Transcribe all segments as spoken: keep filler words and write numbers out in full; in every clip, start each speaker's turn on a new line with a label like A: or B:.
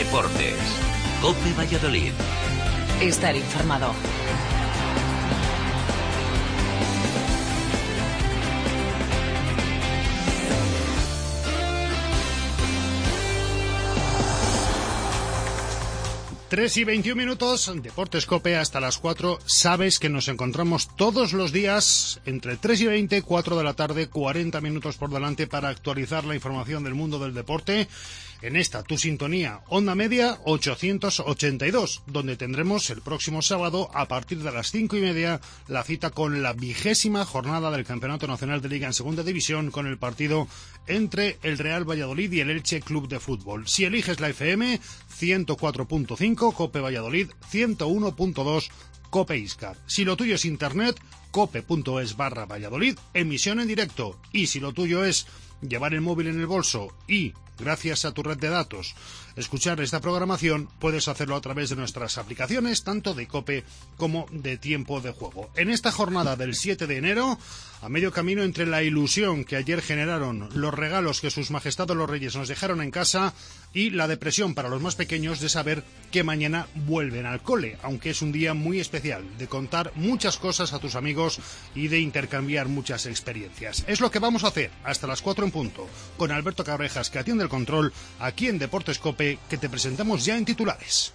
A: Deportes. COPE Valladolid.
B: Estar informado.
C: tres y veintiún minutos, Deportes COPE hasta las cuatro. Sabes que nos encontramos todos los días entre tres y veinte, cuatro de la tarde, cuarenta minutos por delante para actualizar la información del mundo del deporte. En esta, tu sintonía, Onda Media ochocientos ochenta y dos, donde tendremos el próximo sábado, a partir de las cinco y media, la cita con la vigésima jornada del Campeonato Nacional de Liga en Segunda División, con el partido entre el Real Valladolid y el Elche Club de Fútbol. Si eliges la F M, ciento cuatro punto cinco, COPE Valladolid, ciento uno punto dos, COPE Iscar. Si lo tuyo es internet, cope.es barra Valladolid, emisión en directo. Y si lo tuyo es llevar el móvil en el bolso y, gracias a tu red de datos, escuchar esta programación, puedes hacerlo a través de nuestras aplicaciones, tanto de COPE como de Tiempo de Juego. En esta jornada del siete de enero, a medio camino entre la ilusión que ayer generaron los regalos que sus majestades los reyes nos dejaron en casa y la depresión para los más pequeños de saber que mañana vuelven al cole, aunque es un día muy especial, de contar muchas cosas a tus amigos y de intercambiar muchas experiencias. Es lo que vamos a hacer hasta las cuatro en punto, con Alberto Cabrejas, que atiende el control aquí en Deportes COPE, que te presentamos ya en titulares.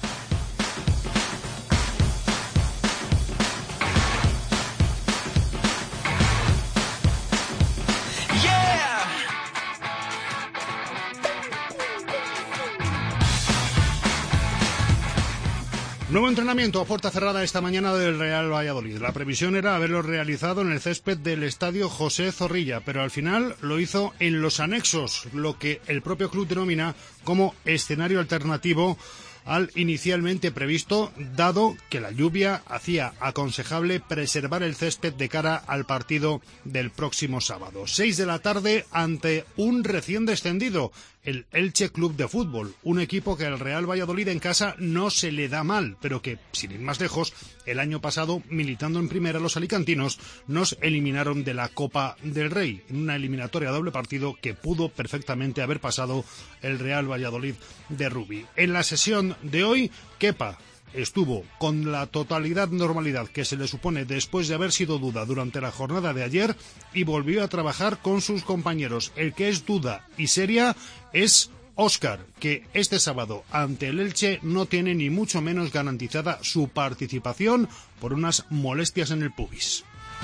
C: Nuevo entrenamiento a puerta cerrada esta mañana del Real Valladolid. La previsión era haberlo realizado en el césped del Estadio José Zorrilla, pero al final lo hizo en los anexos, lo que el propio club denomina como escenario alternativo al inicialmente previsto, dado que la lluvia hacía aconsejable preservar el césped de cara al partido del próximo sábado. Seis de la tarde ante un recién descendido, el Elche Club de Fútbol, un equipo que al Real Valladolid en casa no se le da mal, pero que, sin ir más lejos, el año pasado, militando en primera, los alicantinos nos eliminaron de la Copa del Rey, en una eliminatoria a doble partido que pudo perfectamente haber pasado el Real Valladolid de Rubí. En la sesión de hoy, Kepa estuvo con la totalidad normalidad que se le supone después de haber sido duda durante la jornada de ayer y volvió a trabajar con sus compañeros. El que es duda y seria es Óscar, que este sábado ante el Elche no tiene ni mucho menos garantizada su participación por unas molestias en el pubis.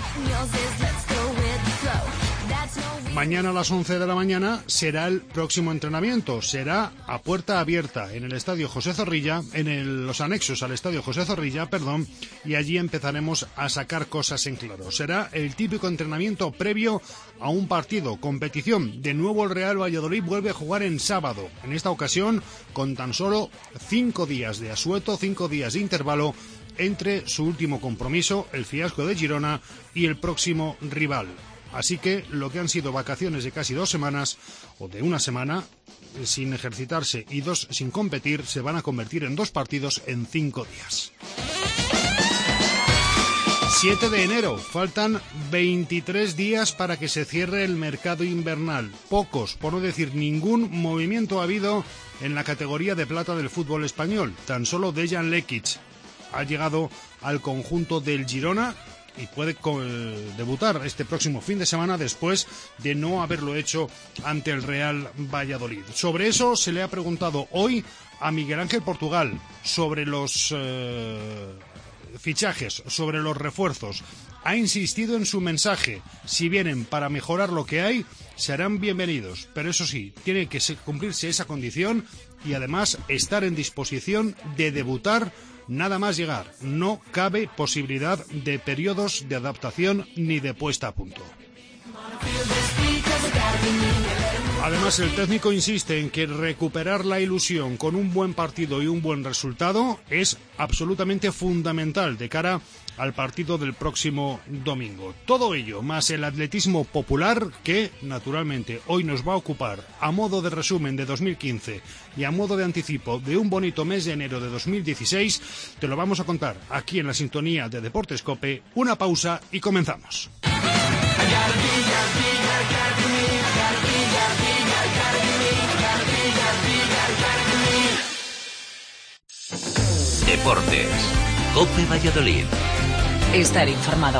C: Mañana a las once de la mañana será el próximo entrenamiento. Será a puerta abierta en el Estadio José Zorrilla, en el, los anexos al Estadio José Zorrilla, perdón, y allí empezaremos a sacar cosas en claro. Será el típico entrenamiento previo a un partido, competición. De nuevo el Real Valladolid vuelve a jugar en sábado, en esta ocasión con tan solo cinco días de asueto, cinco días de intervalo entre su último compromiso, el fiasco de Girona, y el próximo rival. Así que lo que han sido vacaciones de casi dos semanas, o de una semana, sin ejercitarse y dos sin competir, se van a convertir en dos partidos en cinco días. siete de enero, faltan veintitrés días para que se cierre el mercado invernal. Pocos, por no decir ningún, movimiento ha habido en la categoría de plata del fútbol español. Tan solo Dejan Lekic ha llegado al conjunto del Girona y puede debutar este próximo fin de semana después de no haberlo hecho ante el Real Valladolid. Sobre eso se le ha preguntado hoy a Miguel Ángel Portugal, sobre los eh, fichajes, sobre los refuerzos. Ha insistido en su mensaje: si vienen para mejorar lo que hay, serán bienvenidos, pero eso sí, tiene que cumplirse esa condición y además estar en disposición de debutar nada más llegar. No cabe posibilidad de periodos de adaptación ni de puesta a punto. Además, el técnico insiste en que recuperar la ilusión con un buen partido y un buen resultado es absolutamente fundamental de cara al partido del próximo domingo. Todo ello, más el atletismo popular, que naturalmente hoy nos va a ocupar a modo de resumen de dos mil quince y a modo de anticipo de un bonito mes de enero de dos mil dieciséis, te lo vamos a contar aquí en la sintonía de Deportes COPE. Una pausa y comenzamos.
A: Deportes. COPE Valladolid.
B: Estar informado.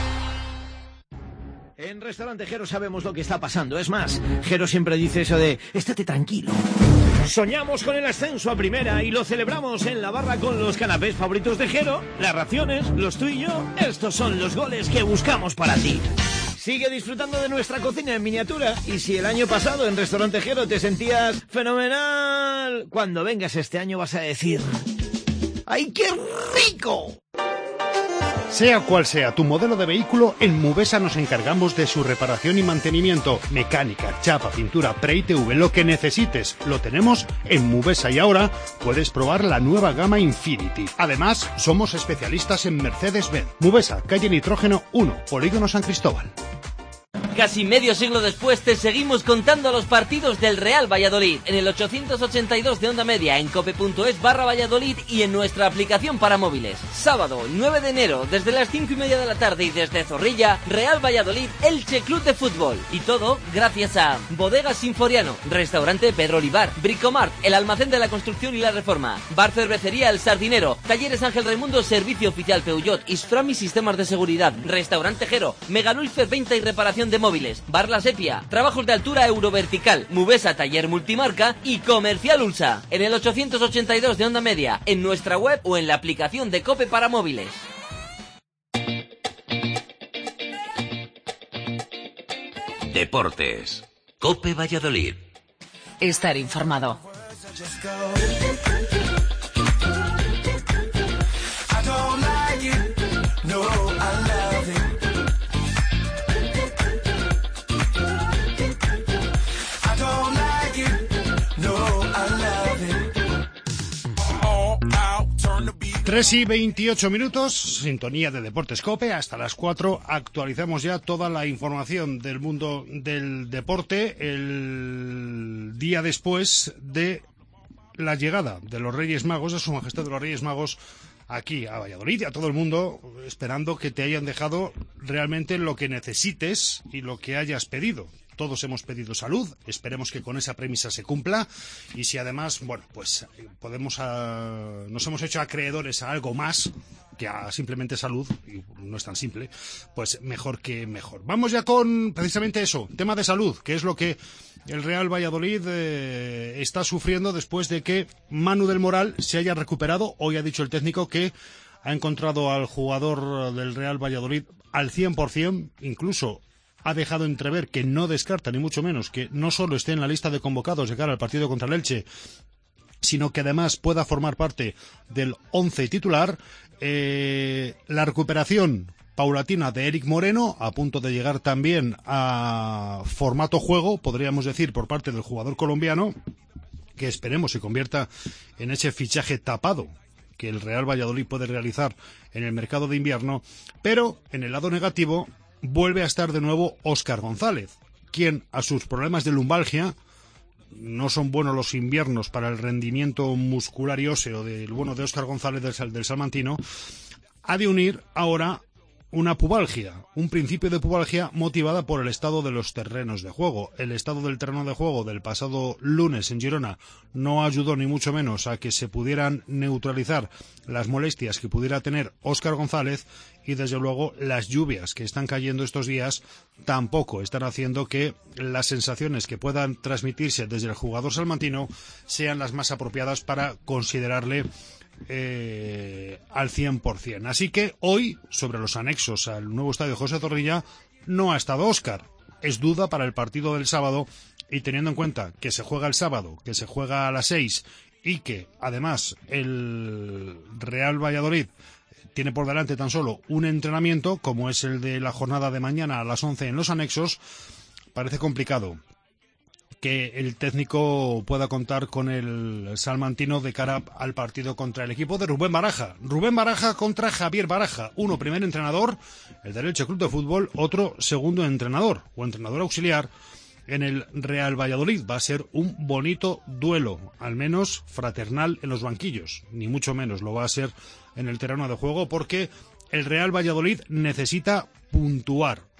D: En Restaurante Jero sabemos lo que está pasando. Es más, Jero siempre dice eso de estate tranquilo. Soñamos con el ascenso a primera y lo celebramos en la barra con los canapés favoritos de Jero, las raciones, los tú y yo. Estos son los goles que buscamos para ti. Sigue disfrutando de nuestra cocina en miniatura. Y si el año pasado en Restaurante Jero te sentías fenomenal, cuando vengas este año vas a decir: ¡ay, qué rico!
C: Sea cual sea tu modelo de vehículo, en Mubesa nos encargamos de su reparación y mantenimiento. Mecánica, chapa, pintura, pre-I T V, lo que necesites, lo tenemos en Mubesa. Y ahora puedes probar la nueva gama Infinity. Además, somos especialistas en Mercedes-Benz. Mubesa, calle Nitrógeno uno, Polígono San Cristóbal.
E: Casi medio siglo después te seguimos contando los partidos del Real Valladolid en el ochocientos ochenta y dos de onda media, en cope.es barra Valladolid y en nuestra aplicación para móviles. Sábado nueve de enero desde las cinco y media de la tarde y desde Zorrilla, Real Valladolid Elche Club de Fútbol. Y todo gracias a Bodegas Sinforiano, Restaurante Pedro Olivar, Bricomart, el almacén de la construcción y la reforma, Bar Cervecería El Sardinero, Talleres Ángel Raimundo, Servicio Oficial Peugeot, Isframi Sistemas de Seguridad, Restaurante Jero, Megalulfer Venta y Reparación de Móviles, Bar La Sepia, Trabajos de Altura Eurovertical, Mubesa Taller Multimarca y Comercial Ulsa. En el ochocientos ochenta y dos de onda media, en nuestra web o en la aplicación de COPE para móviles.
A: Deportes. COPE Valladolid.
B: Estar informado.
C: tres y veintiocho minutos, sintonía de Deportes COPE, hasta las cuatro actualizamos ya toda la información del mundo del deporte el día después de la llegada de los Reyes Magos, de Su Majestad de los Reyes Magos, aquí a Valladolid y a todo el mundo, esperando que te hayan dejado realmente lo que necesites y lo que hayas pedido. Todos hemos pedido salud, esperemos que con esa premisa se cumpla, y si además, bueno, pues podemos a, nos hemos hecho acreedores a algo más que a simplemente salud, y no es tan simple, pues mejor que mejor. Vamos ya con precisamente eso, tema de salud, que es lo que el Real Valladolid eh, está sufriendo después de que Manu del Moral se haya recuperado. Hoy ha dicho el técnico que ha encontrado al jugador del Real Valladolid al cien por ciento, incluso ha dejado entrever que no descarta, ni mucho menos, que no solo esté en la lista de convocados de cara al partido contra el Elche, sino que además pueda formar parte del once titular. Eh, la recuperación paulatina de Eric Moreno, a punto de llegar también a formato juego, podríamos decir, por parte del jugador colombiano, que esperemos se convierta en ese fichaje tapado que el Real Valladolid puede realizar en el mercado de invierno. Pero en el lado negativo vuelve a estar de nuevo Óscar González, quien a sus problemas de lumbalgia, no son buenos los inviernos para el rendimiento muscular y óseo del bueno de Óscar González del, del salmantino, ha de unir ahora una pubalgia, un principio de pubalgia motivada por el estado de los terrenos de juego. El estado del terreno de juego del pasado lunes en Girona no ayudó ni mucho menos a que se pudieran neutralizar las molestias que pudiera tener Óscar González, y desde luego las lluvias que están cayendo estos días tampoco están haciendo que las sensaciones que puedan transmitirse desde el jugador salmantino sean las más apropiadas para considerarle Eh, al cien por ciento. Así que hoy, sobre los anexos al nuevo estadio José Zorrilla, no ha estado Óscar. Es duda para el partido del sábado, y teniendo en cuenta que se juega el sábado, que se juega a las seis, y que además el Real Valladolid tiene por delante tan solo un entrenamiento, como es el de la jornada de mañana a las once en los anexos, parece complicado que el técnico pueda contar con el salmantino de cara al partido contra el equipo de Rubén Baraja. Rubén Baraja contra Javier Baraja. Uno primer entrenador, el del Elche Club de Fútbol, otro segundo entrenador o entrenador auxiliar en el Real Valladolid. Va a ser un bonito duelo, al menos fraternal en los banquillos. Ni mucho menos lo va a ser en el terreno de juego, porque el Real Valladolid necesita puntuar.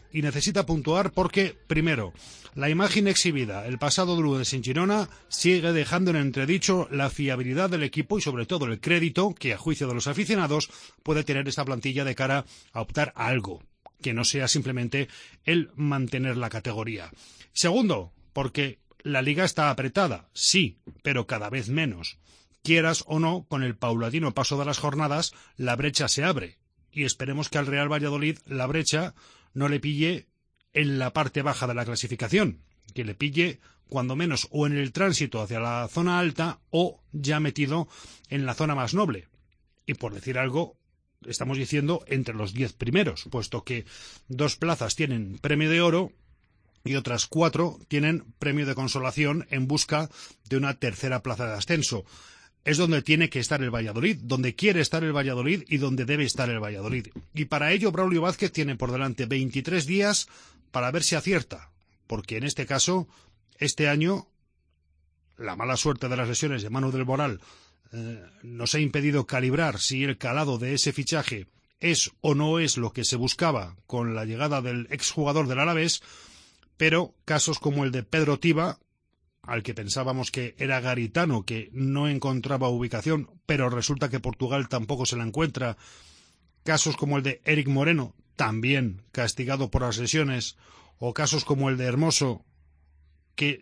C: y necesita puntuar porque, primero, la imagen exhibida el pasado lunes en Girona sigue dejando en entredicho la fiabilidad del equipo y sobre todo el crédito que, a juicio de los aficionados, puede tener esta plantilla de cara a optar a algo que no sea simplemente el mantener la categoría. Segundo, porque la liga está apretada, sí, pero cada vez menos. Quieras o no, con el paulatino paso de las jornadas, la brecha se abre. Y esperemos que al Real Valladolid la brecha no le pille en la parte baja de la clasificación, que le pille cuando menos o en el tránsito hacia la zona alta o ya metido en la zona más noble. Y por decir algo, estamos diciendo entre los diez primeros, puesto que dos plazas tienen premio de oro y otras cuatro tienen premio de consolación en busca de una tercera plaza de ascenso. Es donde tiene que estar el Valladolid, donde quiere estar el Valladolid y donde debe estar el Valladolid. Y para ello Braulio Vázquez tiene por delante veintitrés días para ver si acierta, porque en este caso, este año, la mala suerte de las lesiones de Manu del Moral eh, nos ha impedido calibrar si el calado de ese fichaje es o no es lo que se buscaba con la llegada del exjugador del Alavés, pero casos como el de Pedro Tiba, al que pensábamos que era garitano, que no encontraba ubicación, pero resulta que Portugal tampoco se la encuentra. Casos como el de Eric Moreno, también castigado por las lesiones, o casos como el de Hermoso, que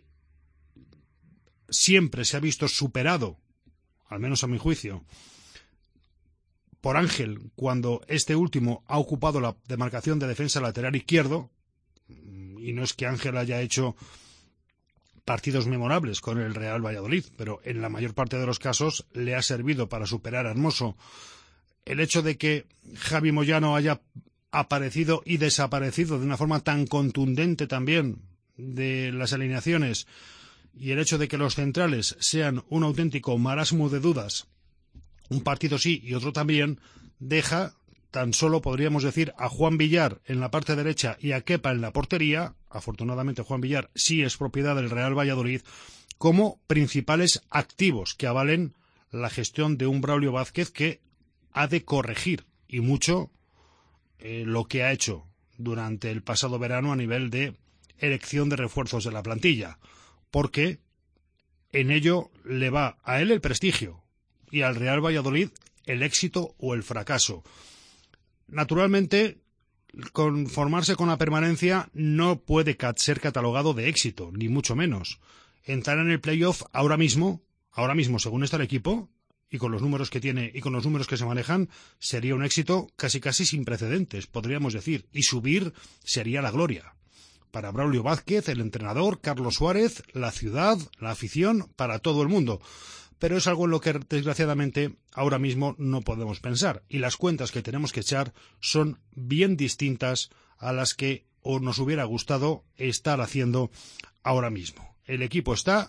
C: siempre se ha visto superado, al menos a mi juicio, por Ángel, cuando este último ha ocupado la demarcación de defensa lateral izquierdo, y no es que Ángel haya hecho partidos memorables con el Real Valladolid, pero en la mayor parte de los casos le ha servido para superar a Hermoso. El hecho de que Javi Moyano haya aparecido y desaparecido de una forma tan contundente también de las alineaciones, y el hecho de que los centrales sean un auténtico marasmo de dudas, un partido sí y otro también, deja tan solo, podríamos decir, a Juan Villar en la parte derecha y a Kepa en la portería. Afortunadamente Juan Villar sí es propiedad del Real Valladolid, como principales activos que avalen la gestión de un Braulio Vázquez que ha de corregir, y mucho, eh, lo que ha hecho durante el pasado verano a nivel de elección de refuerzos de la plantilla, porque en ello le va a él el prestigio y al Real Valladolid el éxito o el fracaso. Naturalmente, conformarse con la permanencia no puede ser catalogado de éxito, ni mucho menos. Entrar en el playoff ahora mismo, ahora mismo según está el equipo, y con los números que tiene y con los números que se manejan, sería un éxito casi casi sin precedentes, podríamos decir, y subir sería la gloria. Para Braulio Vázquez, el entrenador, Carlos Suárez, la ciudad, la afición, para todo el mundo. Pero es algo en lo que, desgraciadamente, ahora mismo no podemos pensar. Y las cuentas que tenemos que echar son bien distintas a las que o nos hubiera gustado estar haciendo ahora mismo. El equipo está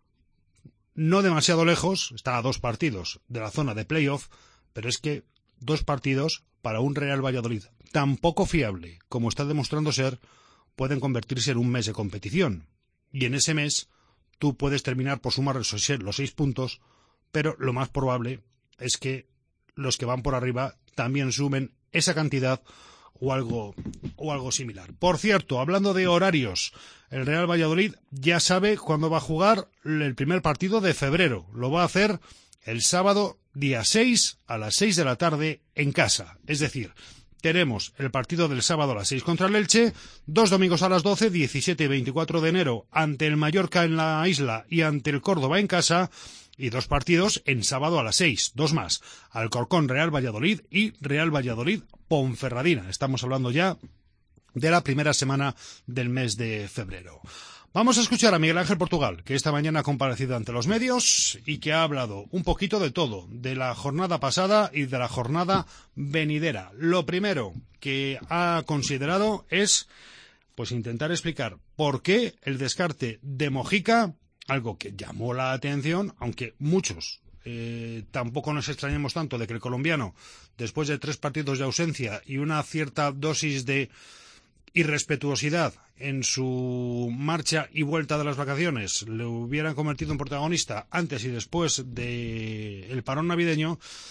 C: no demasiado lejos, está a dos partidos de la zona de playoff, pero es que dos partidos para un Real Valladolid tan poco fiable como está demostrando ser, pueden convertirse en un mes de competición. Y en ese mes tú puedes terminar por sumar los seis puntos, pero lo más probable es que los que van por arriba también sumen esa cantidad o algo, o algo similar. Por cierto, hablando de horarios, el Real Valladolid ya sabe cuándo va a jugar el primer partido de febrero. Lo va a hacer el sábado día seis a las seis de la tarde en casa. Es decir, tenemos el partido del sábado a las seis contra el Elche, dos domingos a las doce, diecisiete y veinticuatro de enero, ante el Mallorca en la isla y ante el Córdoba en casa, y dos partidos en sábado a las seis, dos más, Alcorcón Real Valladolid y Real Valladolid Ponferradina. Estamos hablando ya de la primera semana del mes de febrero. Vamos a escuchar a Miguel Ángel Portugal, que esta mañana ha comparecido ante los medios y que ha hablado un poquito de todo, de la jornada pasada y de la jornada venidera. Lo primero que ha considerado es pues intentar explicar por qué el descarte de Mojica, algo que llamó la atención, aunque muchos eh, tampoco nos extrañemos tanto de que el colombiano, después de tres partidos de ausencia y una cierta dosis de irrespetuosidad en su marcha y vuelta de las vacaciones, le hubieran convertido en protagonista antes y después del parón navideño,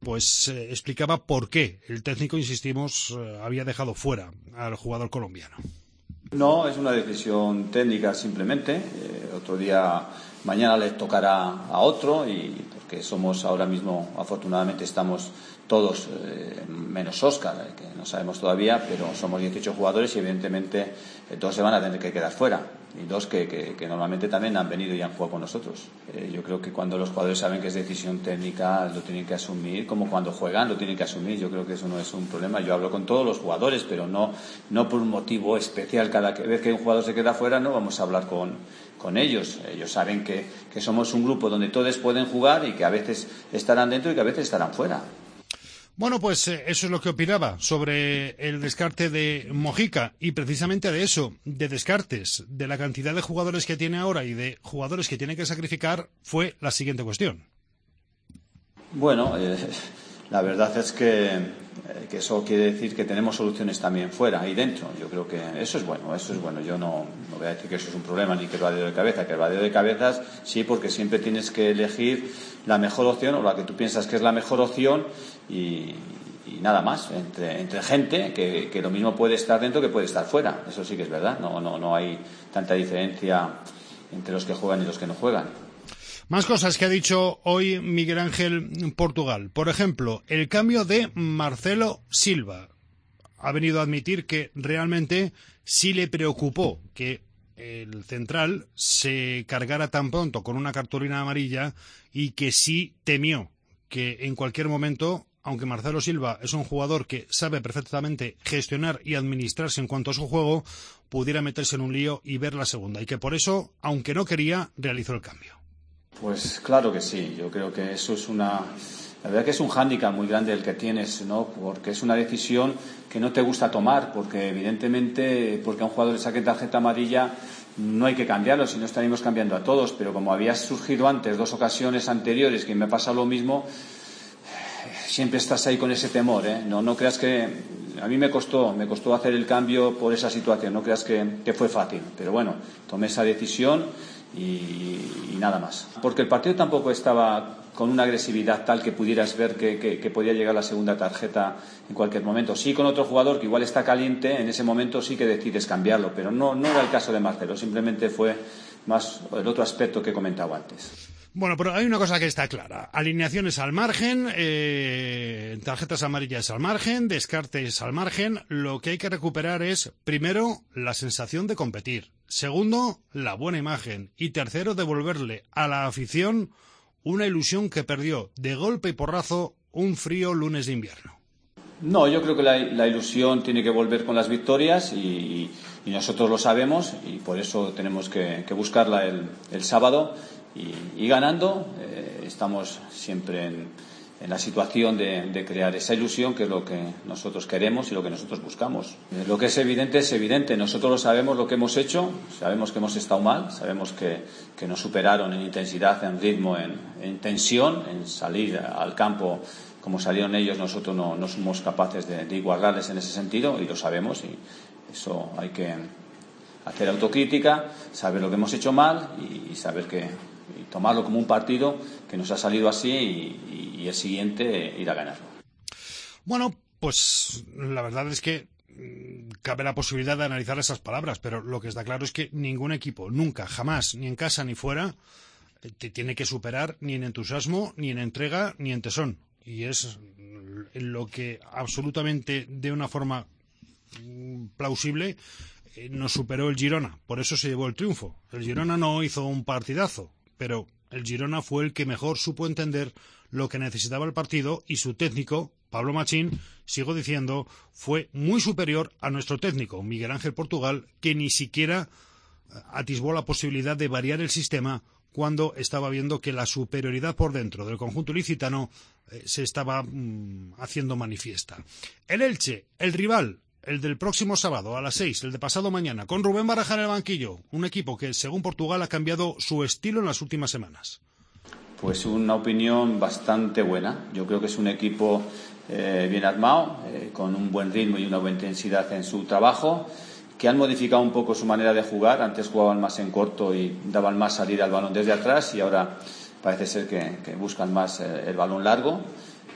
C: pues eh, explicaba por qué el técnico, insistimos, eh, había dejado fuera al jugador colombiano.
F: No, es una decisión técnica simplemente. Eh, otro día, mañana les tocará a otro, y porque somos ahora mismo, afortunadamente estamos todos, eh, menos Óscar, eh, que no sabemos todavía, pero somos dieciocho jugadores y evidentemente eh, dos se van a tener que quedar fuera. Y dos que, que, que normalmente también han venido y han jugado con nosotros. Eh, yo creo que cuando los jugadores saben que es decisión técnica, lo tienen que asumir, como cuando juegan lo tienen que asumir. Yo creo que eso no es un problema. Yo hablo con todos los jugadores, pero no, no por un motivo especial. Cada vez que un jugador se queda fuera no vamos a hablar con, con ellos. Ellos saben que, que somos un grupo donde todos pueden jugar y que a veces estarán dentro y que a veces estarán fuera.
C: Bueno, pues eh, eso es lo que opinaba sobre el descarte de Mojica, y precisamente de eso, de descartes, de la cantidad de jugadores que tiene ahora y de jugadores que tiene que sacrificar, fue la siguiente cuestión.
F: Bueno, eh, la verdad es que, eh, que eso quiere decir que tenemos soluciones también fuera y dentro. Yo creo que eso es bueno, eso es bueno. Yo no, no voy a decir que eso es un problema ni que el vadeo de cabeza, que el vadeo de cabezas sí, porque siempre tienes que elegir la mejor opción o la que tú piensas que es la mejor opción. Y, y nada más, entre, entre gente que, que lo mismo puede estar dentro que puede estar fuera. Eso sí que es verdad, no, no, no hay tanta diferencia entre los que juegan y los que no juegan.
C: Más cosas que ha dicho hoy Miguel Ángel Portugal. Por ejemplo, el cambio de Marcelo Silva. Ha venido a admitir que realmente sí le preocupó que el central se cargara tan pronto con una cartulina amarilla, y que sí temió que en cualquier momento, aunque Marcelo Silva es un jugador que sabe perfectamente gestionar y administrarse en cuanto a su juego, pudiera meterse en un lío y ver la segunda, y que por eso, aunque no quería, realizó el cambio.
F: Pues claro que sí, yo creo que eso es una... La verdad que es un hándicap muy grande el que tienes, ¿no? Porque es una decisión que no te gusta tomar, porque evidentemente, porque a un jugador le saque tarjeta amarilla, no hay que cambiarlo, si no estaríamos cambiando a todos, pero como había surgido antes, dos ocasiones anteriores, que me ha pasado lo mismo, siempre estás ahí con ese temor, ¿eh? No, no creas que... A mí me costó, me costó hacer el cambio por esa situación, no creas que, que fue fácil, pero bueno, tomé esa decisión y, y nada más. Porque el partido tampoco estaba con una agresividad tal que pudieras ver que, que, que podía llegar la segunda tarjeta en cualquier momento. Sí, con otro jugador que igual está caliente, en ese momento sí que decides cambiarlo, pero no, no era el caso de Marcelo, simplemente fue más el otro aspecto que he comentado antes.
C: Bueno, pero hay una cosa que está clara. Alineaciones al margen, eh, tarjetas amarillas al margen, descartes al margen. Lo que hay que recuperar es, primero, la sensación de competir. Segundo, la buena imagen. Y tercero, devolverle a la afición una ilusión que perdió de golpe y porrazo un frío lunes de invierno.
F: No, yo creo que la, la ilusión tiene que volver con las victorias y, y nosotros lo sabemos y por eso tenemos que, que buscarla el, el sábado y, y ganando. Eh, estamos siempre en, en la situación de, de crear esa ilusión, que es lo que nosotros queremos y lo que nosotros buscamos. Eh, lo que es evidente es evidente. Nosotros lo sabemos lo que hemos hecho, sabemos que hemos estado mal, sabemos que, que nos superaron en intensidad, en ritmo, en, en tensión, en salir al campo como salieron ellos. Nosotros no, no somos capaces de, de igualarles en ese sentido y lo sabemos, y eso hay que hacer autocrítica, saber lo que hemos hecho mal y, y saber que y tomarlo como un partido que nos ha salido así y, y, y el siguiente ir a ganarlo.
C: Bueno, pues la verdad es que cabe la posibilidad de analizar esas palabras, pero lo que está claro es que ningún equipo, nunca, jamás, ni en casa ni fuera, te tiene que superar ni en entusiasmo, ni en entrega, ni en tesón. Y es lo que absolutamente de una forma plausible nos superó el Girona. Por eso se llevó el triunfo. El Girona no hizo un partidazo, pero el Girona fue el que mejor supo entender lo que necesitaba el partido, y su técnico, Pablo Machín, sigo diciendo, fue muy superior a nuestro técnico, Miguel Ángel Portugal, que ni siquiera atisbó la posibilidad de variar el sistema cuando estaba viendo que la superioridad por dentro del conjunto ilicitano eh, se estaba mm, haciendo manifiesta. El Elche, el rival, el del próximo sábado a las seis, el de pasado mañana, con Rubén Baraja en el banquillo, un equipo que, según Portugal, ha cambiado su estilo en las últimas semanas.
F: Pues una opinión bastante buena. Yo creo que es un equipo eh, bien armado, eh, con un buen ritmo y una buena intensidad en su trabajo, que han modificado un poco su manera de jugar. Antes jugaban más en corto y daban más salida al balón desde atrás, y ahora parece ser que, que buscan más eh, el balón largo.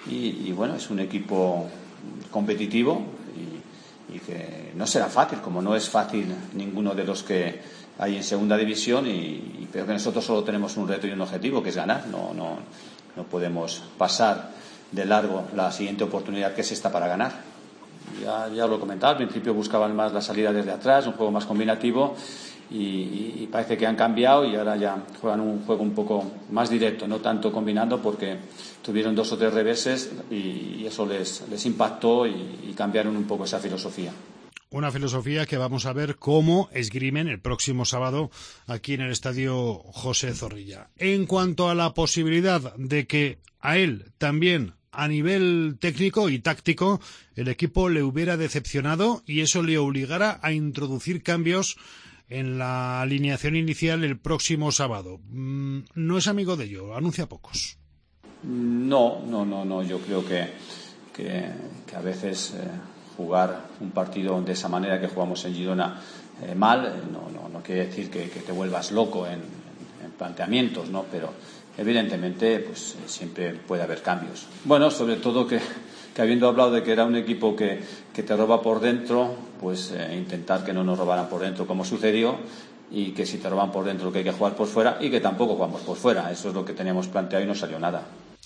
F: y, y bueno, es un equipo competitivo y, y que no será fácil, como no es fácil ninguno de los que hay en segunda división, y, y pero que nosotros solo tenemos un reto y un objetivo, que es ganar. No, no, no podemos pasar de largo la siguiente oportunidad, que es esta, para ganar. Ya, ya lo he comentado, al principio buscaban más la salida desde atrás, un juego más combinativo, y, y, y parece que han cambiado y ahora ya juegan un juego un poco más directo, no tanto combinando, porque tuvieron dos o tres reveses y, y eso les, les impactó y, y cambiaron un poco esa filosofía.
C: Una filosofía que vamos a ver cómo esgrimen el próximo sábado aquí en el Estadio José Zorrilla. En cuanto a la posibilidad de que a él también, a nivel técnico y táctico, el equipo le hubiera decepcionado y eso le obligara a introducir cambios en la alineación inicial el próximo sábado. No es amigo de ello, anuncia pocos.
F: No, no, no, no. Yo creo que, que, que a veces eh, jugar un partido de esa manera que jugamos en Girona eh, mal, eh, no, no, no quiere decir que, que te vuelvas loco en, en planteamientos, ¿no? Pero evidentemente, pues eh, siempre puede haber cambios. Bueno, sobre todo que, que habiendo hablado de que era un equipo que, que te roba por dentro, pues eh, intentar que no nos robaran por dentro, como sucedió, y que si te roban por dentro, que hay que jugar por fuera, y que tampoco jugamos por fuera. Eso es lo que teníamos planteado y no salió nada.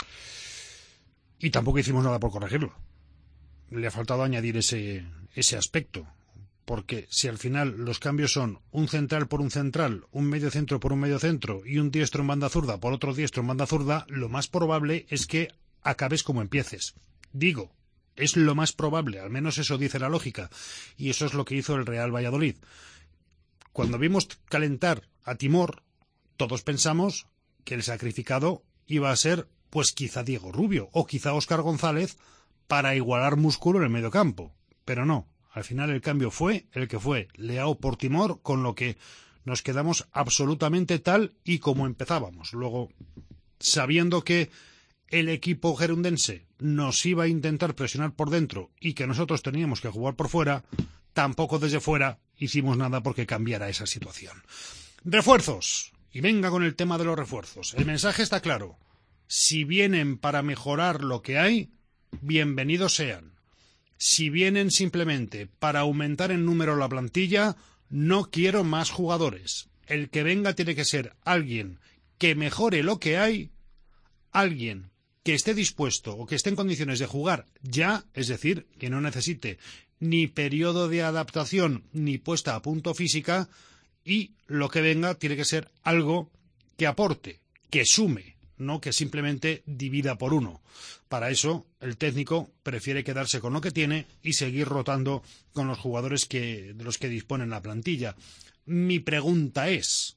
C: Y tampoco hicimos nada por corregirlo. Le ha faltado añadir ese, ese aspecto. Porque si al final los cambios son un central por un central, un medio centro por un medio centro y un diestro en banda zurda por otro diestro en banda zurda, lo más probable es que acabes como empieces. Digo, es lo más probable, al menos eso dice la lógica. Y eso es lo que hizo el Real Valladolid. Cuando vimos calentar a Timor, todos pensamos que el sacrificado iba a ser, pues quizá Diego Rubio o quizá Óscar González, para igualar músculo en el mediocampo. Pero no. Al final el cambio fue el que fue, Leao por Timor, con lo que nos quedamos absolutamente tal y como empezábamos. Luego, sabiendo que el equipo gerundense nos iba a intentar presionar por dentro y que nosotros teníamos que jugar por fuera, tampoco desde fuera hicimos nada porque cambiara esa situación. Refuerzos. Y venga con el tema de los refuerzos. El mensaje está claro. Si vienen para mejorar lo que hay, bienvenidos sean. Si vienen simplemente para aumentar en número la plantilla, no quiero más jugadores. El que venga tiene que ser alguien que mejore lo que hay, alguien que esté dispuesto o que esté en condiciones de jugar ya, es decir, que no necesite ni periodo de adaptación ni puesta a punto física, y lo que venga tiene que ser algo que aporte, que sume, no que simplemente divida por uno. Para eso, el técnico prefiere quedarse con lo que tiene y seguir rotando con los jugadores que, de los que dispone en la plantilla. Mi pregunta es,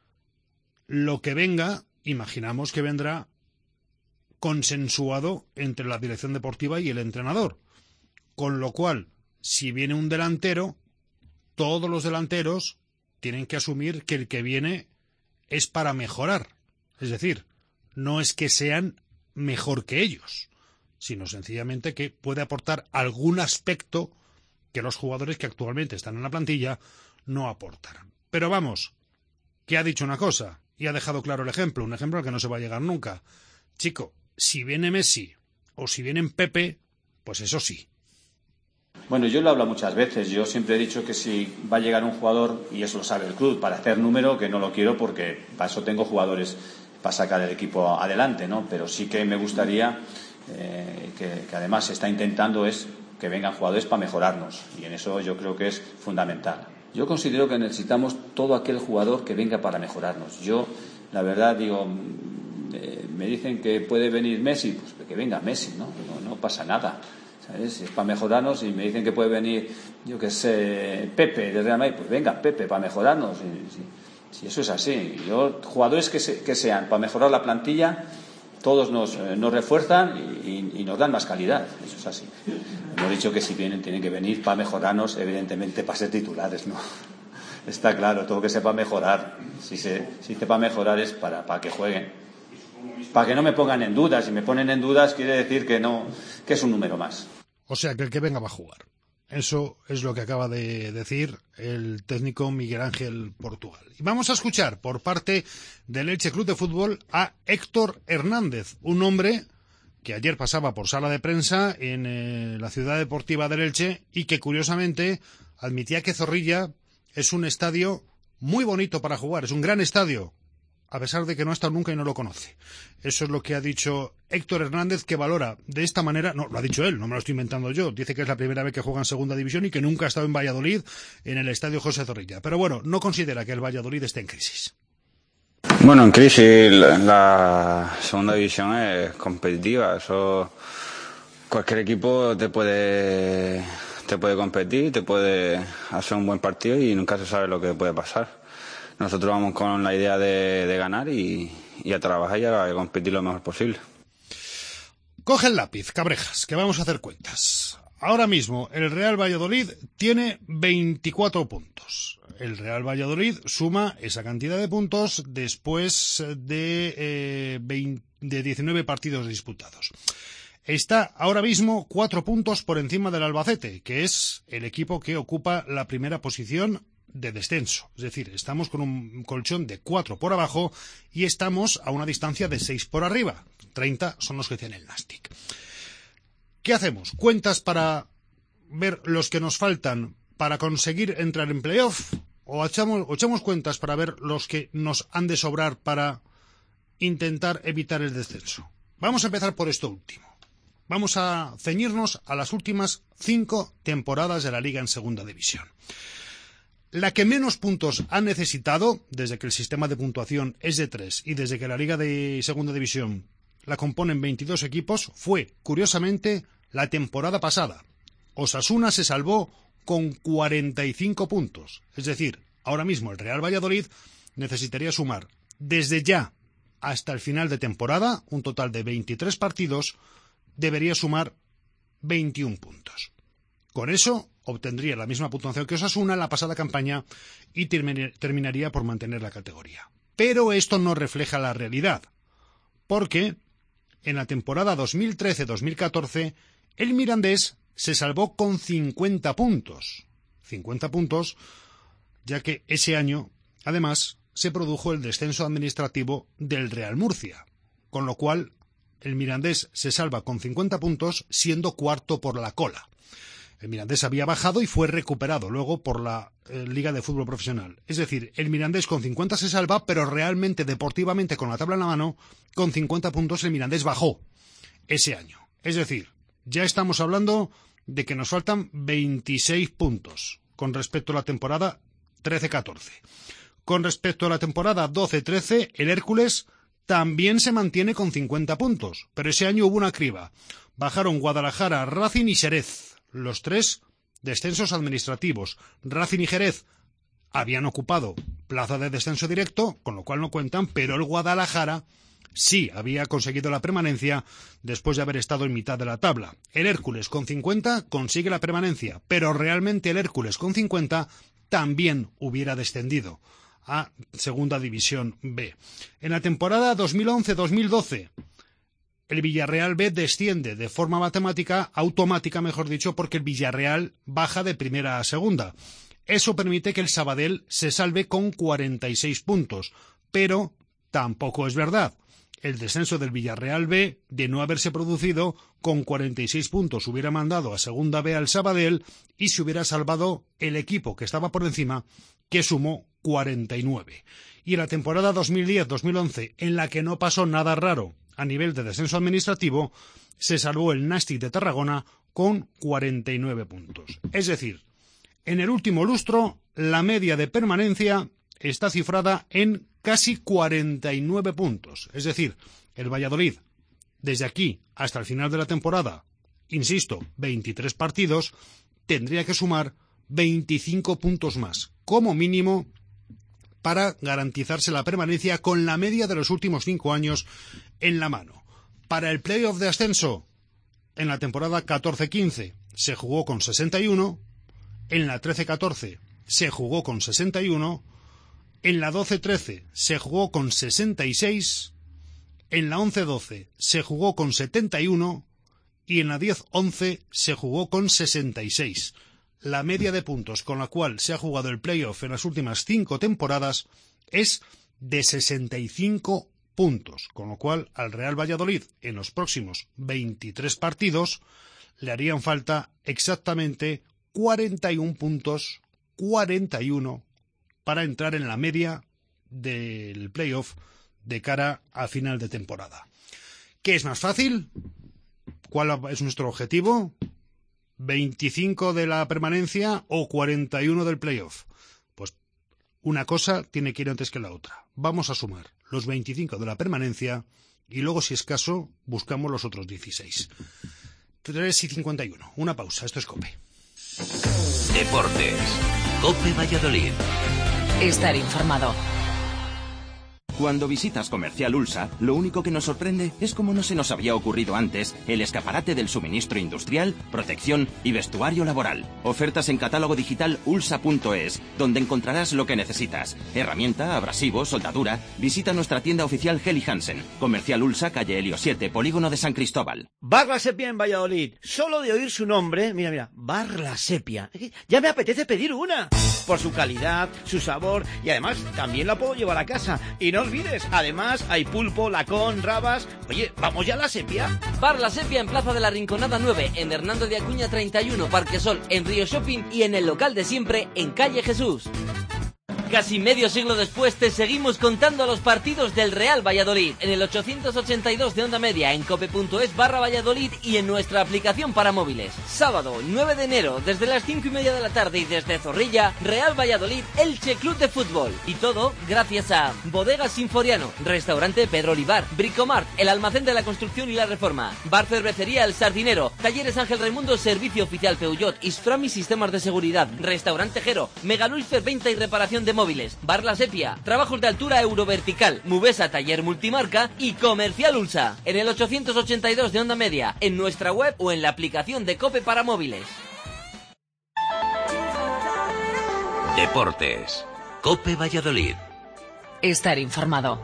C: lo que venga, imaginamos que vendrá consensuado entre la dirección deportiva y el entrenador. Con lo cual, si viene un delantero, todos los delanteros tienen que asumir que el que viene es para mejorar. Es decir, no es que sean mejor que ellos, sino sencillamente que puede aportar algún aspecto que los jugadores que actualmente están en la plantilla no aportan. Pero vamos, que ha dicho una cosa y ha dejado claro el ejemplo, un ejemplo al que no se va a llegar nunca. Chico, si viene Messi o si viene Pepe, pues eso sí.
F: Bueno, yo lo hablo muchas veces. Yo siempre he dicho que si va a llegar un jugador, y eso lo sabe el club, para hacer número, que no lo quiero porque para eso tengo jugadores para sacar el equipo adelante, ¿no? Pero sí que me gustaría, eh, que, que además se está intentando, es que vengan jugadores para mejorarnos, y en eso yo creo que es fundamental. Yo considero que necesitamos todo aquel jugador que venga para mejorarnos. Yo, la verdad, digo, eh, me dicen que puede venir Messi, pues que venga Messi, ¿no? No, no pasa nada, ¿sabes? Si es para mejorarnos, y me dicen que puede venir, yo que sé, Pepe de Real Madrid, pues venga Pepe para mejorarnos. Si, si, si eso es así. Yo, jugadores que, se, que sean para mejorar la plantilla, todos nos, eh, nos refuerzan y, y, y nos dan más calidad. Eso es así. Hemos dicho que si vienen, tienen que venir para mejorarnos, evidentemente para ser titulares, ¿no? Está claro, todo que sepa mejorar. Si se si sepa mejorar es para, para que jueguen. Para que no me pongan en dudas. Si me ponen en dudas, quiere decir que no, que es un número más.
C: O sea, que el que venga va a jugar. Eso es lo que acaba de decir el técnico Miguel Ángel Portugal. Y vamos a escuchar por parte del Elche Club de Fútbol a Héctor Hernández, un hombre que ayer pasaba por sala de prensa en eh, la ciudad deportiva del Elche y que curiosamente admitía que Zorrilla es un estadio muy bonito para jugar, es un gran estadio, a pesar de que no ha estado nunca y no lo conoce. Eso es lo que ha dicho Héctor Hernández, que valora de esta manera, no, lo ha dicho él, no me lo estoy inventando yo, dice que es la primera vez que juega en segunda división y que nunca ha estado en Valladolid, en el estadio José Zorrilla. Pero bueno, no considera que el Valladolid esté en crisis.
G: Bueno, en crisis la, la segunda división es competitiva, eso cualquier equipo te puede te puede competir, te puede hacer un buen partido y nunca se sabe lo que puede pasar. Nosotros vamos con la idea de, de ganar y, y a trabajar y a competir lo mejor posible.
C: Coge el lápiz, Cabrejas, que vamos a hacer cuentas. Ahora mismo el Real Valladolid tiene veinticuatro puntos. El Real Valladolid suma esa cantidad de puntos después de, eh, veinte, de diecinueve partidos disputados. Está ahora mismo cuatro puntos por encima del Albacete, que es el equipo que ocupa la primera posición de descenso. Es decir, estamos con un colchón de cuatro por abajo y estamos a una distancia de seis por arriba. treinta son los que tiene el Nastic. ¿Qué hacemos? ¿Cuentas para ver los que nos faltan para conseguir entrar en playoff? ¿O echamos, o echamos cuentas para ver los que nos han de sobrar para intentar evitar el descenso? Vamos a empezar por esto último. Vamos a ceñirnos a las últimas cinco temporadas de la Liga en Segunda División. La que menos puntos ha necesitado, desde que el sistema de puntuación es de tres y desde que la Liga de Segunda División la componen veintidós equipos, fue, curiosamente, la temporada pasada. Osasuna se salvó con cuarenta y cinco puntos. Es decir, ahora mismo el Real Valladolid necesitaría sumar desde ya hasta el final de temporada, un total de veintitrés partidos, debería sumar veintiún puntos. Con eso obtendría la misma puntuación que Osasuna en la pasada campaña y terminaría por mantener la categoría. Pero esto no refleja la realidad, porque en la temporada dos mil trece dos mil catorce el Mirandés se salvó con cincuenta puntos. cincuenta puntos, ya que ese año, además, se produjo el descenso administrativo del Real Murcia, con lo cual el Mirandés se salva con cincuenta puntos, siendo cuarto por la cola. El Mirandés había bajado y fue recuperado luego por la eh, Liga de Fútbol Profesional. Es decir, el Mirandés con cincuenta se salva, pero realmente, deportivamente, con la tabla en la mano, con cincuenta puntos el Mirandés bajó ese año. Es decir, ya estamos hablando de que nos faltan veintiséis puntos con respecto a la temporada trece catorce. Con respecto a la temporada doce trece, el Hércules también se mantiene con cincuenta puntos, pero ese año hubo una criba. Bajaron Guadalajara, Racing y Xerez, los tres descensos administrativos. Racing y Jerez habían ocupado plaza de descenso directo, con lo cual no cuentan, pero el Guadalajara sí había conseguido la permanencia después de haber estado en mitad de la tabla. El Hércules con cincuenta consigue la permanencia, pero realmente el Hércules con cincuenta también hubiera descendido a Segunda División B. En la temporada dos mil once dos mil doce, el Villarreal B desciende de forma matemática, automática mejor dicho, porque el Villarreal baja de primera a segunda. Eso permite que el Sabadell se salve con cuarenta y seis puntos, pero tampoco es verdad. El descenso del Villarreal B, de no haberse producido, con cuarenta y seis puntos hubiera mandado a Segunda B al Sabadell y se hubiera salvado el equipo que estaba por encima, que sumó cuarenta y nueve. Y en la temporada dos mil diez dos mil once, en la que no pasó nada raro a nivel de descenso administrativo, se salvó el Nastic de Tarragona con cuarenta y nueve puntos. Es decir, en el último lustro, la media de permanencia está cifrada en casi cuarenta y nueve puntos. Es decir, el Valladolid, desde aquí hasta el final de la temporada, insisto, veintitrés partidos, tendría que sumar veinticinco puntos más, como mínimo, para garantizarse la permanencia con la media de los últimos cinco años en la mano. Para el playoff de ascenso, en la temporada catorce quince se jugó con sesenta y uno, en la trece catorce se jugó con sesenta y uno, en la doce trece se jugó con sesenta y seis, en la once doce se jugó con setenta y uno y en la diez once se jugó con sesenta y seis. La media de puntos con la cual se ha jugado el playoff en las últimas cinco temporadas es de sesenta y cinco puntos, con lo cual al Real Valladolid en los próximos veintitrés partidos le harían falta exactamente cuarenta y uno puntos, cuarenta y uno, para entrar en la media del playoff de cara a final de temporada. ¿Qué es más fácil? ¿Cuál es nuestro objetivo? ¿veinticinco de la permanencia o cuarenta y uno del playoff? Pues una cosa tiene que ir antes que la otra. Vamos a sumar los veinticinco de la permanencia y luego, si es caso, buscamos los otros dieciséis. tres y cincuenta y uno. Una pausa. Esto es COPE.
A: Deportes. COPE Valladolid.
B: Estar informado.
H: Cuando visitas Comercial Ulsa, lo único que nos sorprende es cómo no se nos había ocurrido antes el escaparate del suministro industrial, protección y vestuario laboral. Ofertas en catálogo digital ulsa punto es, donde encontrarás lo que necesitas. Herramienta, abrasivo, soldadura. Visita nuestra tienda oficial Heli Hansen. Comercial Ulsa, calle Helio siete, Polígono de San Cristóbal.
D: Bar La Sepia en Valladolid. Solo de oír su nombre, mira, mira, Bar La Sepia. Ya me apetece pedir una. Por su calidad, su sabor y además también la puedo llevar a casa. Y no olvides, además hay pulpo, lacón, rabas. Oye, ¿vamos ya a La Sepia?
E: Bar La Sepia en Plaza de la Rinconada nueve, en Hernando de Acuña treinta y uno, Parque Sol, en Río Shopping y en el local de siempre, en Calle Jesús. Casi medio siglo después te seguimos contando los partidos del Real Valladolid en el ochocientos ochenta y dos de onda media, en cope.es barra Valladolid y en nuestra aplicación para móviles. Sábado nueve de enero, desde las cinco y media de la tarde y desde Zorrilla, Real Valladolid Elche Club de Fútbol. Y todo gracias a Bodegas Sinforiano, Restaurante Pedro Olivar, Bricomart, el almacén de la construcción y la reforma, Bar Cervecería El Sardinero, Talleres Ángel Raimundo, Servicio Oficial Peugeot, Isframi Sistemas de Seguridad, Restaurante Jero, Megaluisfer Venta y Reparación de Móviles, Bar La Sepia, Trabajos de Altura Eurovertical, Mubesa Taller Multimarca y Comercial Ulsa. En el ochocientos ochenta y dos de onda media, en nuestra web o en la aplicación de COPE para móviles.
A: Deportes. COPE Valladolid.
B: Estar informado.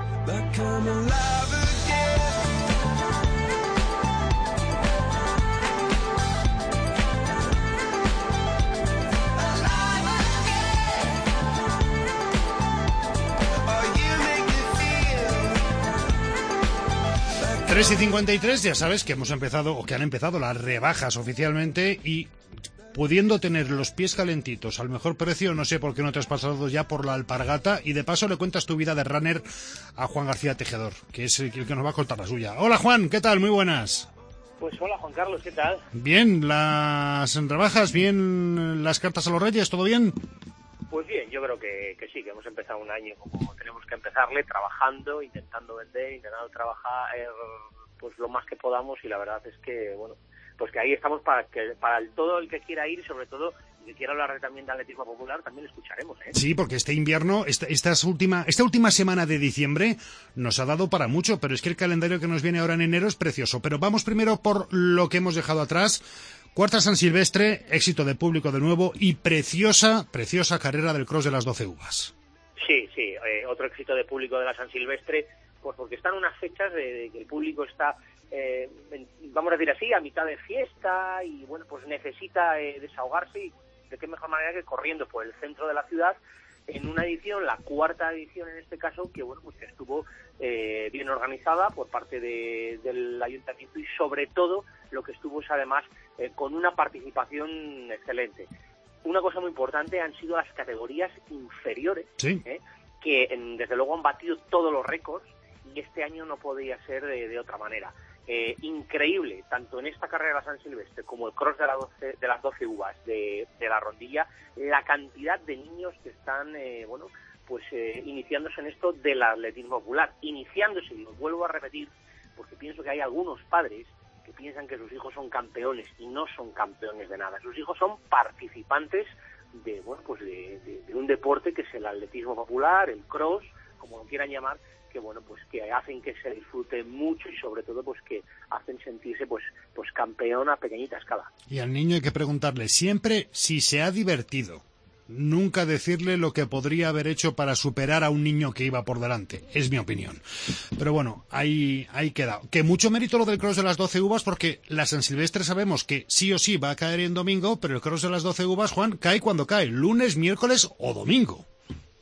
C: tres y cincuenta y tres, ya sabes que hemos empezado, o que han empezado las rebajas oficialmente, y pudiendo tener los pies calentitos al mejor precio, no sé por qué no te has pasado ya por la Alpargata, y de paso le cuentas tu vida de runner a Juan García Tejedor, que es el que nos va a contar la suya. Hola Juan, ¿qué tal? Muy buenas.
I: Pues hola Juan Carlos, ¿qué tal?
C: Bien, las rebajas, bien las cartas a los Reyes, ¿todo bien?
I: Pues bien, yo creo que, que sí, que hemos empezado un año como tenemos que empezarle, trabajando, intentando vender, intentando trabajar eh, pues lo más que podamos, y la verdad es que, bueno, pues que ahí estamos para que para el, todo el que quiera ir, y sobre todo el que quiera hablar también de atletismo popular, también lo escucharemos, ¿eh?
C: Sí, porque este invierno, esta, estas última, esta última semana de diciembre nos ha dado para mucho, pero es que el calendario que nos viene ahora en enero es precioso. Pero vamos primero por lo que hemos dejado atrás. Cuarta San Silvestre, éxito de público de nuevo y preciosa, preciosa carrera del Cross de las doce uvas.
I: Sí, sí, eh, otro éxito de público de la San Silvestre, pues porque están unas fechas de, de que el público está, eh, en, vamos a decir así, a mitad de fiesta y bueno, pues necesita eh, desahogarse, y de qué mejor manera que corriendo por el centro de la ciudad en una edición, la cuarta edición en este caso, que bueno, pues que estuvo eh, bien organizada por parte de, del ayuntamiento, y sobre todo lo que estuvo es además eh, con una participación excelente. Una cosa muy importante han sido las categorías inferiores,
C: ¿sí?
I: eh, que en, desde luego han batido todos los récords, y este año no podía ser de, de otra manera. Eh, increíble, tanto en esta carrera de San Silvestre como el cross de, la doce, de las doce uvas de, de la Rondilla, la cantidad de niños que están, eh, bueno, pues eh, iniciándose en esto del atletismo popular, iniciándose, y lo vuelvo a repetir, porque pienso que hay algunos padres que piensan que sus hijos son campeones, y no son campeones de nada. Sus hijos son participantes de, bueno, pues de, de, de un deporte que es el atletismo popular, el cross, como lo quieran llamar, que bueno, pues que hacen que se disfrute mucho, y sobre todo pues que hacen sentirse pues pues campeón a pequeñita escala.
C: Y al niño hay que preguntarle siempre si se ha divertido. Nunca decirle lo que podría haber hecho para superar a un niño que iba por delante. Es mi opinión. Pero bueno, ahí, ahí queda. Que mucho mérito lo del cross de las doce uvas, porque la San Silvestre sabemos que sí o sí va a caer en domingo, pero el cross de las doce uvas, Juan, cae cuando cae, lunes, miércoles o domingo.
I: Pues sí,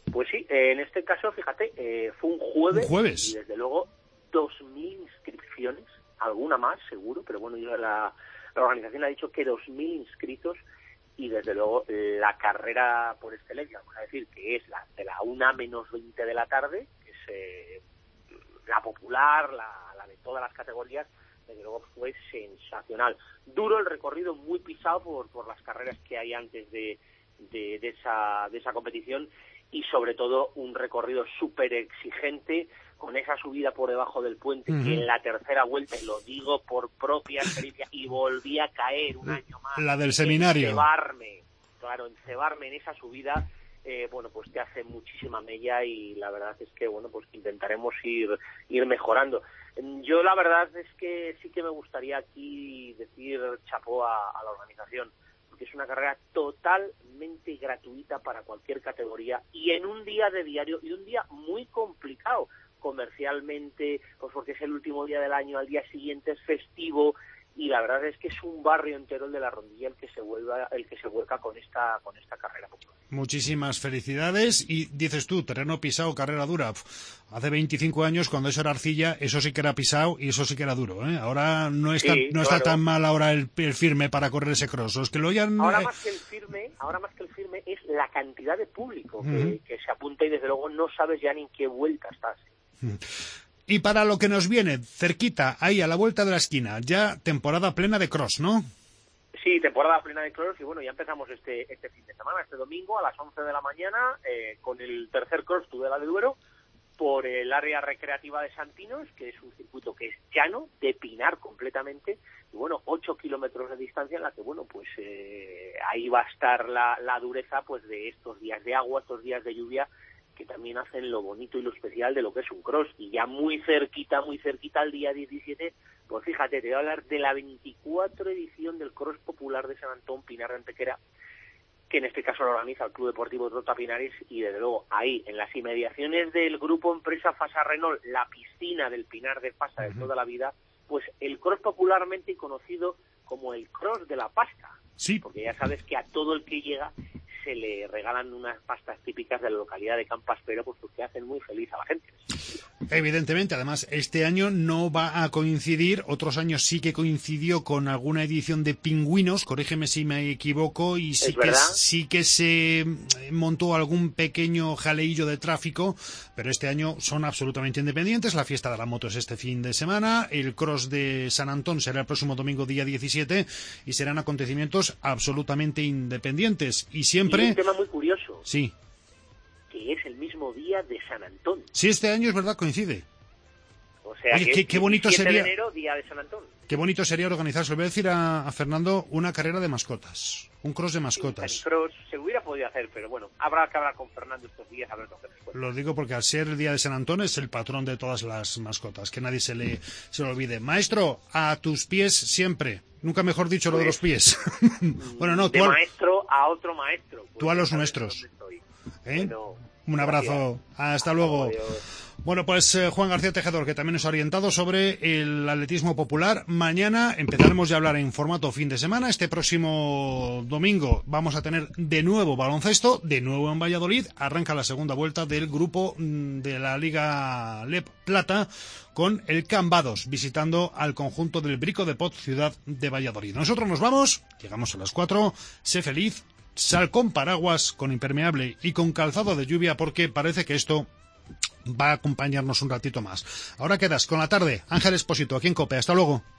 I: eh, en este caso, fíjate, eh, fue un jueves,
C: un jueves,
I: y desde luego dos mil inscripciones, alguna más seguro, pero bueno, yo la, la organización ha dicho que dos mil inscritos, y desde luego la carrera por excelencia, vamos a decir, que es la de la una menos veinte de la tarde, que es eh, la popular, la, la de todas las categorías, desde luego fue sensacional. Duro el recorrido, muy pisado por, por las carreras que hay antes de, de, de, esa, de esa competición, y sobre todo un recorrido súper exigente, con esa subida por debajo del puente, uh-huh. que en la tercera vuelta, y lo digo por propia experiencia, y volví a caer un año más.
C: La del seminario.
I: Encebarme, claro, encebarme en esa subida, eh, bueno, pues te hace muchísima mella, y la verdad es que, bueno, pues intentaremos ir, ir mejorando. Yo la verdad es que sí que me gustaría aquí decir chapó a, a la organización, porque es una carrera totalmente gratuita para cualquier categoría, y en un día de diario, y un día muy complicado comercialmente, pues porque es el último día del año, al día siguiente es festivo, y la verdad es que es un barrio entero, el de la Rondilla, el que se vuelva, el que se vuelca con esta con esta carrera popular.
C: Muchísimas felicidades. Y dices tú, terreno pisado, carrera dura. Hace veinticinco años, cuando eso era arcilla, eso sí que era pisado y eso sí que era duro, ¿eh? Ahora no está
I: sí,
C: no
I: claro.
C: está tan mal ahora el, el firme para correr ese cross. Los que lo hayan,
I: ahora
C: eh...
I: más que el firme, ahora más que el firme es la cantidad de público que,
C: uh-huh.
I: que se apunta, y desde luego no sabes ya ni en qué vuelta estás.
C: Uh-huh. Y para lo que nos viene, cerquita, ahí a la vuelta de la esquina, ya temporada plena de cross, ¿no?
I: Sí, temporada plena de cross, y bueno, ya empezamos este este fin de semana, este domingo a las once de la mañana, eh, con el tercer cross Tudela de Duero, por el área recreativa de Santinos, que es un circuito que es llano, de pinar completamente, y bueno, ocho kilómetros de distancia en la que, bueno, pues eh, ahí va a estar la, la dureza pues de estos días de agua, estos días de lluvia, que también hacen lo bonito y lo especial de lo que es un cross. Y ya muy cerquita, muy cerquita, el día diecisiete, pues fíjate, te voy a hablar de la veinticuatro edición del Cross Popular de San Antón Pinar de Antequera, que en este caso lo organiza el Club Deportivo Trota Pinares, y desde luego ahí, en las inmediaciones del grupo empresa Fasa Renault, la piscina del Pinar de Fasa de toda la vida, pues el cross popularmente conocido como el cross de la pasta.
C: Sí.
I: Porque ya sabes que a todo el que llega se le regalan unas pastas típicas de la localidad de Campaspero, pues porque hacen muy feliz a la gente.
C: Evidentemente, además, este año no va a coincidir, otros años sí que coincidió con alguna edición de Pingüinos, corrígeme si me equivoco, y sí que, sí que se montó algún pequeño jaleillo de tráfico, pero este año son absolutamente independientes. La fiesta de la moto es este fin de semana, el cross de San Antón será el próximo domingo día diecisiete, y serán acontecimientos absolutamente independientes, y siempre...
I: Y un tema muy curioso.
C: Sí.
I: Que es el mismo día de San Antón.
C: Sí, este año es verdad, coincide.
I: O sea,
C: Oye,
I: que
C: qué, qué bonito sería.
I: De enero, día de San Antón.
C: Qué bonito sería organizarse. Le voy a decir a, a Fernando una carrera de mascotas, un cross de mascotas.
I: Sí, un cross se hubiera podido hacer, pero bueno, habrá que hablar con Fernando estos días a ver lo que después.
C: Lo digo porque al ser el día de San Antón es el patrón de todas las mascotas, que nadie se le se lo olvide. Maestro, a tus pies siempre. Nunca mejor dicho lo de los pies. Bueno, no, tú
I: de
C: al...
I: maestro a otro maestro. Pues
C: tú a los nuestros. ¿Eh? Bueno, un abrazo. Gracias. Hasta luego. Adiós. Bueno, pues eh, Juan García Tejedor, que también nos ha orientado sobre el atletismo popular. Mañana empezaremos ya a hablar en formato fin de semana. Este próximo domingo vamos a tener de nuevo baloncesto, de nuevo en Valladolid. Arranca la segunda vuelta del grupo de la Liga L E P Plata con el Cambados, visitando al conjunto del Brico de Pot, ciudad de Valladolid. Nosotros nos vamos, llegamos a las cuatro. Sé feliz, sal con paraguas, con impermeable y con calzado de lluvia, porque parece que esto va a acompañarnos un ratito más. Ahora quedas con la tarde. Ángel Expósito, aquí en COPE. Hasta luego.